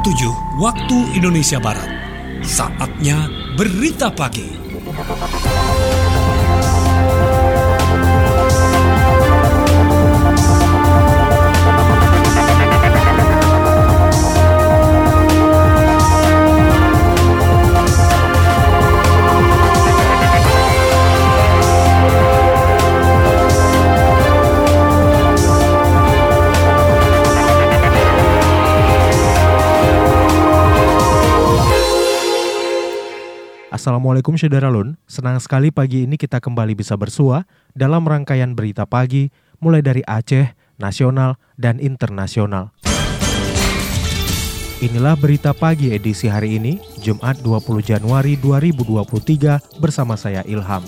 7 waktu Indonesia Barat. Saatnya Berita Pagi. Assalamualaikum Syederalun, senang sekali pagi ini kita kembali bisa bersua dalam rangkaian berita pagi mulai dari Aceh, nasional, dan internasional. Inilah berita pagi edisi hari ini, Jumat 20 Januari 2023 bersama saya Ilham.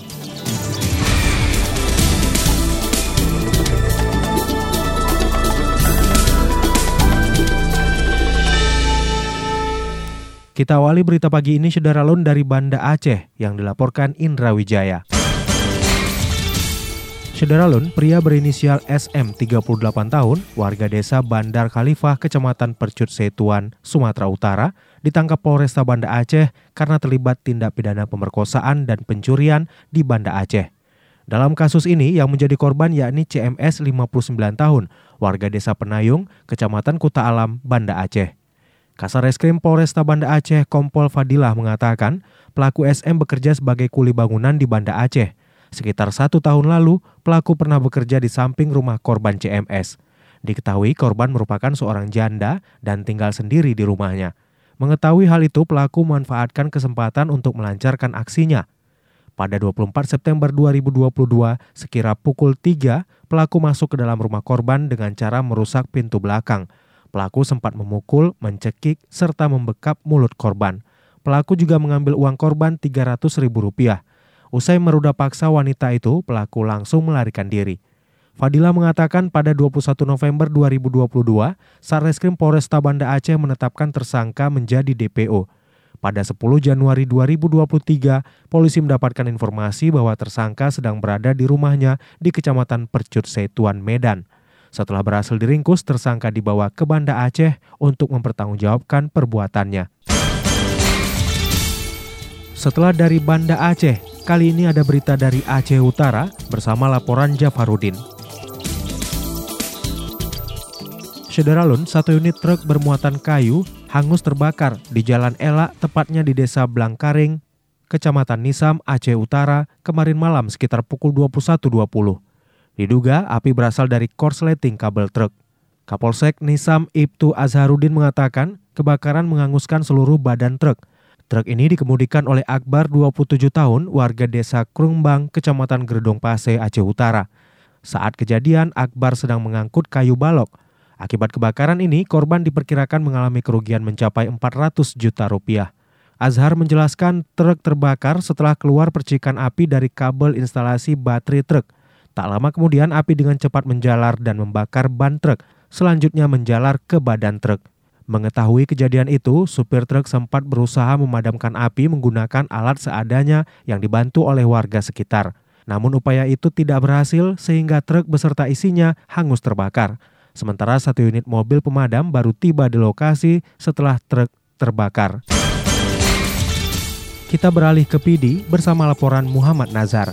Kita awali berita pagi ini Syederalun dari Banda Aceh yang dilaporkan Indra Wijaya. Syederalun, pria berinisial SM 38 tahun, warga desa Bandar Khalifah, Kecamatan Percut Setuan, Sumatera Utara, ditangkap Polresta Banda Aceh karena terlibat tindak pidana pemerkosaan dan pencurian di Banda Aceh. Dalam kasus ini yang menjadi korban yakni CMS 59 tahun, warga desa Penayung, Kecamatan Kuta Alam, Banda Aceh. Kasareskrim Polresta Banda Aceh Kompol Fadilah mengatakan pelaku SM bekerja sebagai kuli bangunan di Banda Aceh. Sekitar 1 tahun lalu, pelaku pernah bekerja di samping rumah korban CMS. Diketahui korban merupakan seorang janda dan tinggal sendiri di rumahnya. Mengetahui hal itu, pelaku memanfaatkan kesempatan untuk melancarkan aksinya. Pada 24 September 2022, sekira pukul 3, pelaku masuk ke dalam rumah korban dengan cara merusak pintu belakang. Pelaku sempat memukul, mencekik, serta membekap mulut korban. Pelaku juga mengambil uang korban Rp300.000. Usai meruda paksa wanita itu, pelaku langsung melarikan diri. Fadila mengatakan pada 21 November 2022, Satreskrim Polresta Banda Aceh menetapkan tersangka menjadi DPO. Pada 10 Januari 2023, polisi mendapatkan informasi bahwa tersangka sedang berada di rumahnya di Kecamatan Percut Setuan, Medan. Setelah berhasil diringkus, tersangka dibawa ke Banda Aceh untuk mempertanggungjawabkan perbuatannya. Setelah dari Banda Aceh, kali ini ada berita dari Aceh Utara bersama laporan Jafarudin. Syederalun, 1 unit truk bermuatan kayu hangus terbakar di Jalan Elak, tepatnya di Desa Blangkaring, Kecamatan Nisam, Aceh Utara, kemarin malam sekitar pukul 21.20. Diduga api berasal dari korsleting kabel truk. Kapolsek Nisam Ibtu Azharudin mengatakan kebakaran menghanguskan seluruh badan truk. Truk ini dikemudikan oleh Akbar 27 tahun, warga desa Krungbang, Kecamatan Gredong Pase, Aceh Utara. Saat kejadian, Akbar sedang mengangkut kayu balok. Akibat kebakaran ini, korban diperkirakan mengalami kerugian mencapai 400 juta rupiah. Azhar menjelaskan truk terbakar setelah keluar percikan api dari kabel instalasi baterai truk. Tak lama kemudian api dengan cepat menjalar dan membakar ban truk, selanjutnya menjalar ke badan truk. Mengetahui kejadian itu, supir truk sempat berusaha memadamkan api menggunakan alat seadanya yang dibantu oleh warga sekitar. Namun upaya itu tidak berhasil sehingga truk beserta isinya hangus terbakar. Sementara 1 unit mobil pemadam baru tiba di lokasi setelah truk terbakar. Kita beralih ke Pidi bersama laporan Muhammad Nazar.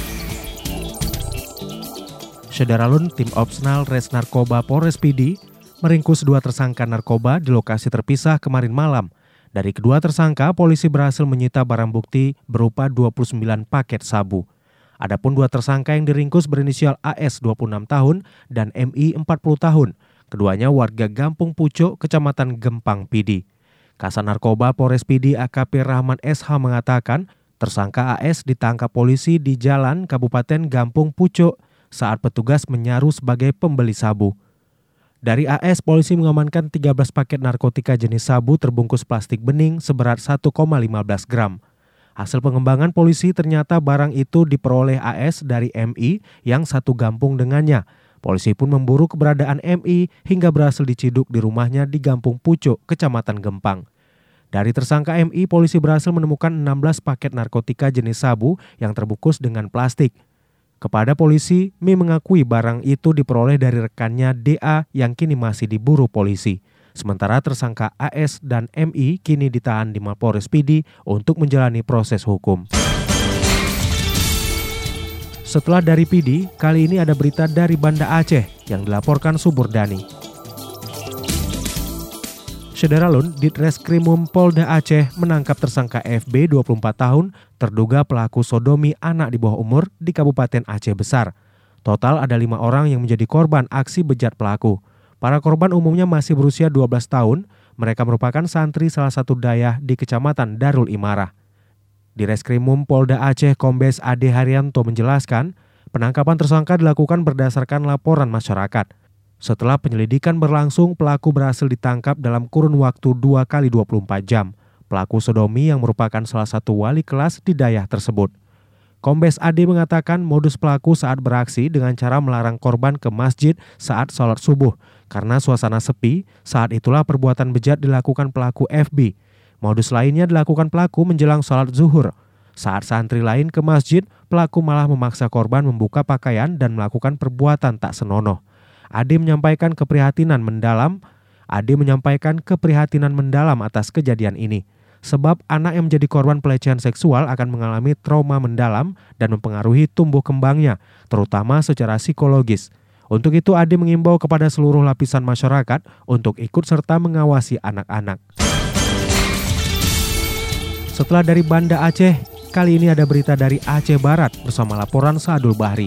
Syederalun, tim opsional Res Narkoba Polres Pidi meringkus 2 tersangka narkoba di lokasi terpisah kemarin malam. Dari kedua tersangka, polisi berhasil menyita barang bukti berupa 29 paket sabu. Adapun 2 tersangka yang diringkus berinisial AS 26 tahun dan MI 40 tahun. Keduanya warga Gampung Pucuk, Kecamatan Gempang, Pidi. Kasat Narkoba Polres Pidi AKP Rahman SH mengatakan, tersangka AS ditangkap polisi di Jalan Kabupaten Gampung Pucuk saat petugas menyaru sebagai pembeli sabu. Dari AS, polisi mengamankan 13 paket narkotika jenis sabu terbungkus plastik bening seberat 1,15 gram. Hasil pengembangan polisi ternyata barang itu diperoleh AS dari MI yang satu gampung dengannya. Polisi pun memburu keberadaan MI hingga berhasil diciduk di rumahnya di Gampung Pucuk, Kecamatan Gempang. Dari tersangka MI, polisi berhasil menemukan 16 paket narkotika jenis sabu yang terbungkus dengan plastik. Kepada polisi, Mi mengakui barang itu diperoleh dari rekannya DA yang kini masih diburu polisi. Sementara tersangka AS dan MI kini ditahan di Mapolres Pidi untuk menjalani proses hukum. Setelah dari Pidi, kali ini ada berita dari Banda Aceh yang dilaporkan Suburdani. Sederalun, Ditreskrimum Polda Aceh menangkap tersangka FB 24 tahun terduga pelaku sodomi anak di bawah umur di Kabupaten Aceh Besar. Total ada 5 orang yang menjadi korban aksi bejat pelaku. Para korban umumnya masih berusia 12 tahun, mereka merupakan santri salah satu dayah di Kecamatan Darul Imarah. Di Reskrimum Polda Aceh Kombes Ade Haryanto menjelaskan, penangkapan tersangka dilakukan berdasarkan laporan masyarakat. Setelah penyelidikan berlangsung, pelaku berhasil ditangkap dalam kurun waktu 2 kali 24 jam. Pelaku sodomi yang merupakan salah satu wali kelas di dayah tersebut. Kombes Ade mengatakan modus pelaku saat beraksi dengan cara melarang korban ke masjid saat sholat subuh. Karena suasana sepi, saat itulah perbuatan bejat dilakukan pelaku FB. Modus lainnya dilakukan pelaku menjelang sholat zuhur. Saat santri lain ke masjid, pelaku malah memaksa korban membuka pakaian dan melakukan perbuatan tak senonoh. Ade menyampaikan keprihatinan mendalam atas kejadian ini. Sebab anak yang menjadi korban pelecehan seksual akan mengalami trauma mendalam dan mempengaruhi tumbuh kembangnya, terutama secara psikologis. Untuk itu Ade mengimbau kepada seluruh lapisan masyarakat untuk ikut serta mengawasi anak-anak. Setelah dari Banda Aceh, kali ini ada berita dari Aceh Barat bersama laporan Sadul Bahri.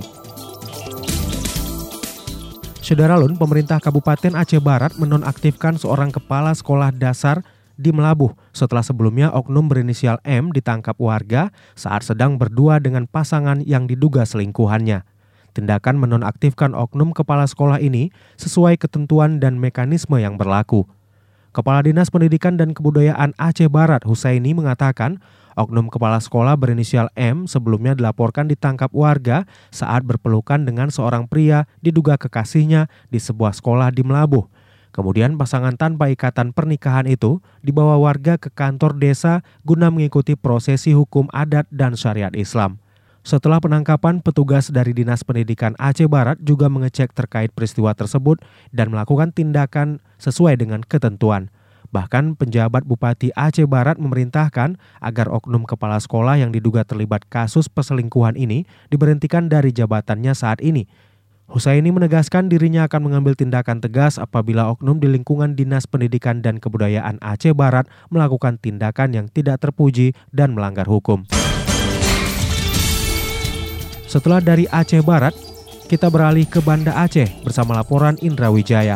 Sederalun, pemerintah Kabupaten Aceh Barat menonaktifkan seorang kepala sekolah dasar di Melabuh setelah sebelumnya oknum berinisial M ditangkap warga saat sedang berdua dengan pasangan yang diduga selingkuhannya. Tindakan menonaktifkan oknum kepala sekolah ini sesuai ketentuan dan mekanisme yang berlaku. Kepala Dinas Pendidikan dan Kebudayaan Aceh Barat Husaini mengatakan oknum kepala sekolah berinisial M sebelumnya dilaporkan ditangkap warga saat berpelukan dengan seorang pria diduga kekasihnya di sebuah sekolah di Melabuh. Kemudian pasangan tanpa ikatan pernikahan itu dibawa warga ke kantor desa guna mengikuti prosesi hukum adat dan syariat Islam. Setelah penangkapan, petugas dari Dinas Pendidikan Aceh Barat juga mengecek terkait peristiwa tersebut dan melakukan tindakan sesuai dengan ketentuan. Bahkan penjabat Bupati Aceh Barat memerintahkan agar oknum kepala sekolah yang diduga terlibat kasus perselingkuhan ini diberhentikan dari jabatannya saat ini. Husaini menegaskan dirinya akan mengambil tindakan tegas apabila oknum di lingkungan Dinas Pendidikan dan Kebudayaan Aceh Barat melakukan tindakan yang tidak terpuji dan melanggar hukum. Setelah dari Aceh Barat, kita beralih ke Banda Aceh bersama laporan Indra Wijaya.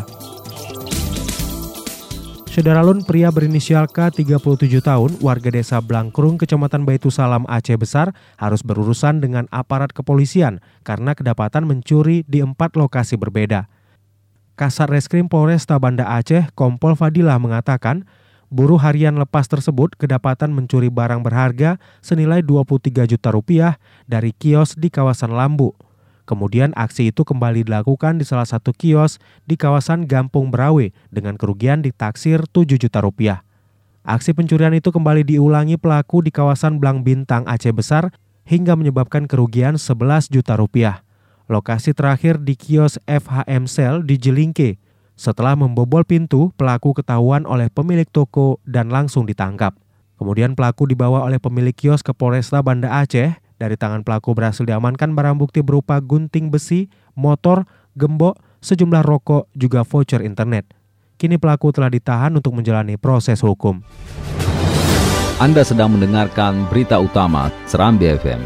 Sederalun, pria berinisial K 37 tahun, warga desa Blangkrung, Kecamatan Baitussalam, Aceh Besar, harus berurusan dengan aparat kepolisian karena kedapatan mencuri di 4 lokasi berbeda. Kasat Reskrim Polresta Banda Aceh, Kompol Fadilah mengatakan, buruh harian lepas tersebut kedapatan mencuri barang berharga senilai 23 juta rupiah dari kios di kawasan Lambu. Kemudian aksi itu kembali dilakukan di salah satu kios di kawasan Gampung Berawe dengan kerugian ditaksir 7 juta rupiah. Aksi pencurian itu kembali diulangi pelaku di kawasan Blang Bintang Aceh Besar hingga menyebabkan kerugian 11 juta rupiah. Lokasi terakhir di kios FHM Sel di Jelingke. Setelah membobol pintu, pelaku ketahuan oleh pemilik toko dan langsung ditangkap. Kemudian pelaku dibawa oleh pemilik kios ke Polresta Banda Aceh. Dari tangan pelaku berhasil diamankan barang bukti berupa gunting besi, motor, gembok, sejumlah rokok, juga voucher internet. Kini pelaku telah ditahan untuk menjalani proses hukum. Anda sedang mendengarkan berita utama Serambi FM.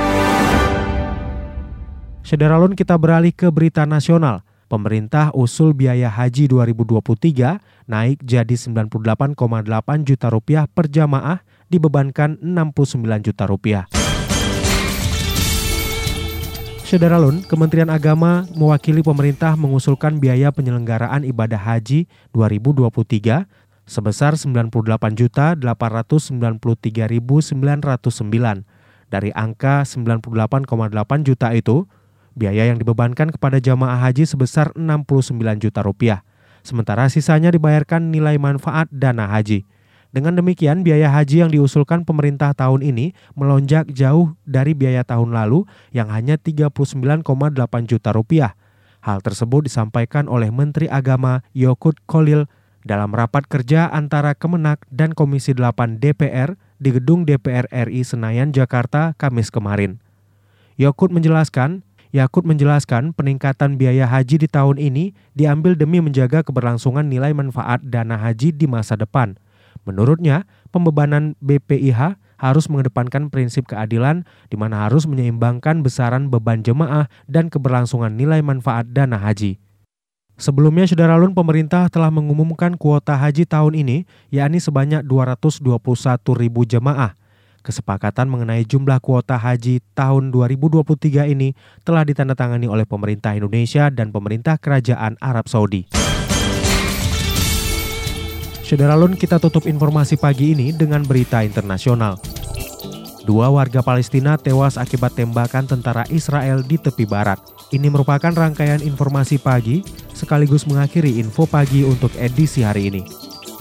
Sederalun, kita beralih ke berita nasional. Pemerintah usul biaya haji 2023 naik jadi 98,8 juta rupiah per jamaah, dibebankan 69 juta rupiah. Sederalun, Kementerian Agama mewakili pemerintah mengusulkan biaya penyelenggaraan ibadah haji 2023 sebesar 98.893.909 dari angka 98,8 juta itu. Biaya yang dibebankan kepada jamaah haji sebesar 69 juta rupiah. Sementara sisanya dibayarkan nilai manfaat dana haji. Dengan demikian, biaya haji yang diusulkan pemerintah tahun ini melonjak jauh dari biaya tahun lalu yang hanya 39,8 juta rupiah. Hal tersebut disampaikan oleh Menteri Agama Yokut Kholil dalam rapat kerja antara Kemenak dan Komisi 8 DPR di Gedung DPR RI Senayan, Jakarta, Kamis kemarin. Yakut menjelaskan peningkatan biaya haji di tahun ini diambil demi menjaga keberlangsungan nilai manfaat dana haji di masa depan. Menurutnya, pembebanan BPIH harus mengedepankan prinsip keadilan di mana harus menyeimbangkan besaran beban jemaah dan keberlangsungan nilai manfaat dana haji. Sebelumnya, Saudaralun, pemerintah telah mengumumkan kuota haji tahun ini, yakni sebanyak 221.000 jemaah. Kesepakatan mengenai jumlah kuota haji tahun 2023 ini telah ditandatangani oleh pemerintah Indonesia dan pemerintah Kerajaan Arab Saudi. Saudaralun, kita tutup informasi pagi ini dengan berita internasional. 2 warga Palestina tewas akibat tembakan tentara Israel di tepi barat. Ini merupakan rangkaian informasi pagi, sekaligus mengakhiri info pagi untuk edisi hari ini.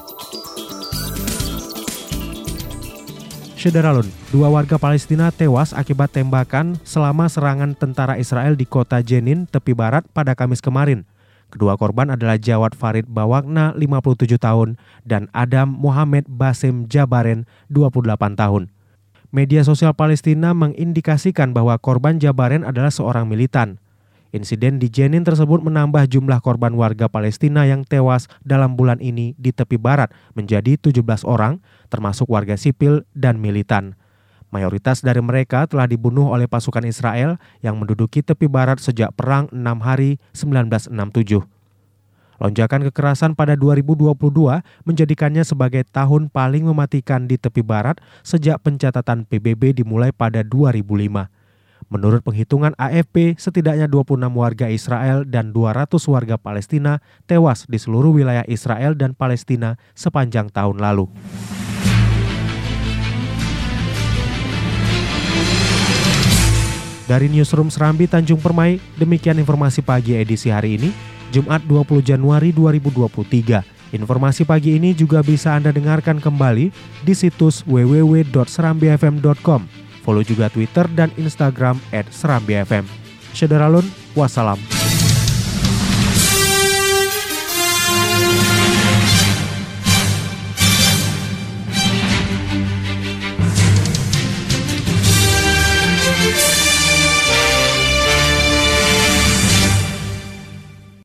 Saudaralun, 2 warga Palestina tewas akibat tembakan selama serangan tentara Israel di kota Jenin, tepi barat pada Kamis kemarin. Kedua korban adalah Jawad Farid Bawakna, 57 tahun, dan Adam Mohamed Basim Jabaren, 28 tahun. Media sosial Palestina mengindikasikan bahwa korban Jabaren adalah seorang militan. Insiden di Jenin tersebut menambah jumlah korban warga Palestina yang tewas dalam bulan ini di tepi barat menjadi 17 orang, termasuk warga sipil dan militan. Mayoritas dari mereka telah dibunuh oleh pasukan Israel yang menduduki tepi barat sejak Perang 6 Hari 1967. Lonjakan kekerasan pada 2022 menjadikannya sebagai tahun paling mematikan di tepi barat sejak pencatatan PBB dimulai pada 2005. Menurut penghitungan AFP, setidaknya 26 warga Israel dan 200 warga Palestina tewas di seluruh wilayah Israel dan Palestina sepanjang tahun lalu. Dari Newsroom Serambi Tanjung Permai, demikian informasi pagi edisi hari ini, Jumat 20 Januari 2023. Informasi pagi ini juga bisa Anda dengarkan kembali di situs www.serambifm.com. Follow juga Twitter dan Instagram @serambifm. Saudaralun, wassalam.